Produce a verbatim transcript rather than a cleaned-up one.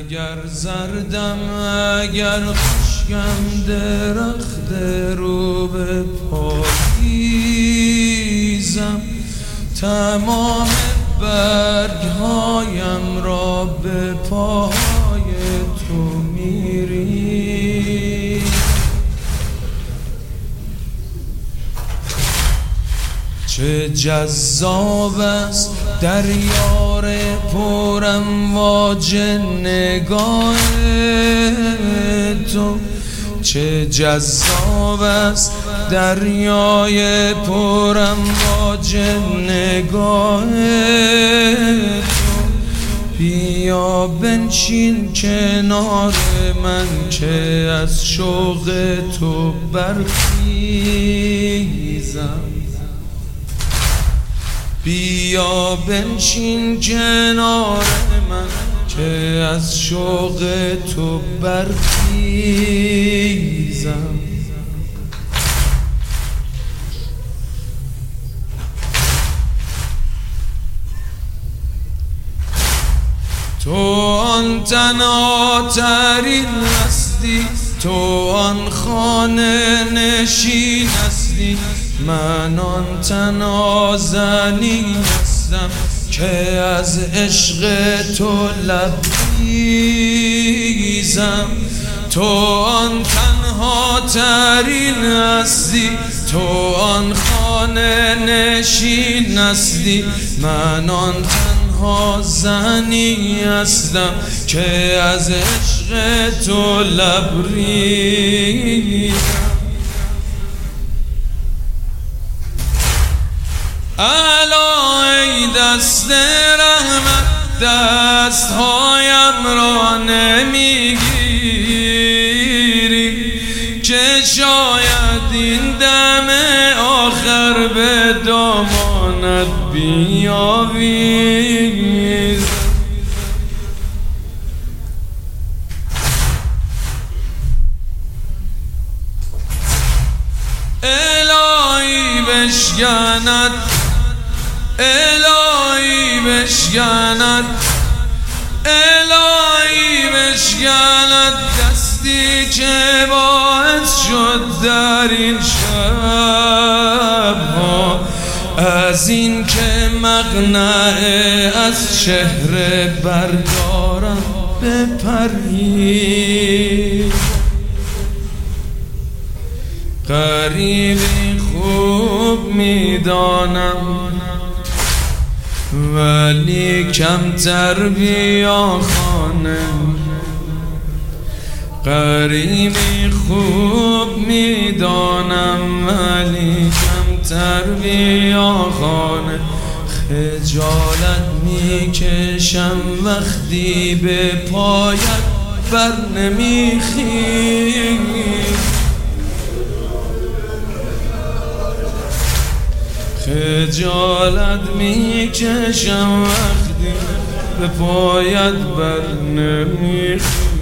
اگر زردم اگر خشکم درخت رو به پاییزم، تمام برگهایم را به پای تو میری. چه جذاب است دریار پرم واج نگاه تو، چه جذاب است دریای پرم واج نگاه تو. بیا بنشین کنار من که از شوق تو برخیزم، بیا بنشین کنار من که از شوق تو برخیزم. تو آن تنها ترین هستی، تو آن خانه نشین هستی، من آن تنها زنی هستم که از عشق تو لبریزم. تو آن تنها ترین هستی، تو آن خانه نشین هستی، من آن تنها زنی هستم که از عشق تو لبریزم. الا ای دست رحمت دستهایم را نمیگیری که شاید این دم آخر به دامانت بیاویزم. الهی بشکند، الهی بشکند، الهی بشکند دستی که باعث شد در این شب‌ها از این که مقنعه از چهره بردارم بپری. غریبی خوب میدانم ولی کمتر بیا خانه، غریبی خوب میدانم ولی کمتر بیا خانه. خجالت میکشم وقتی به پایت بر نمیخیزم، خجالت میکشم وقتی به پایت بر نمیخیزم.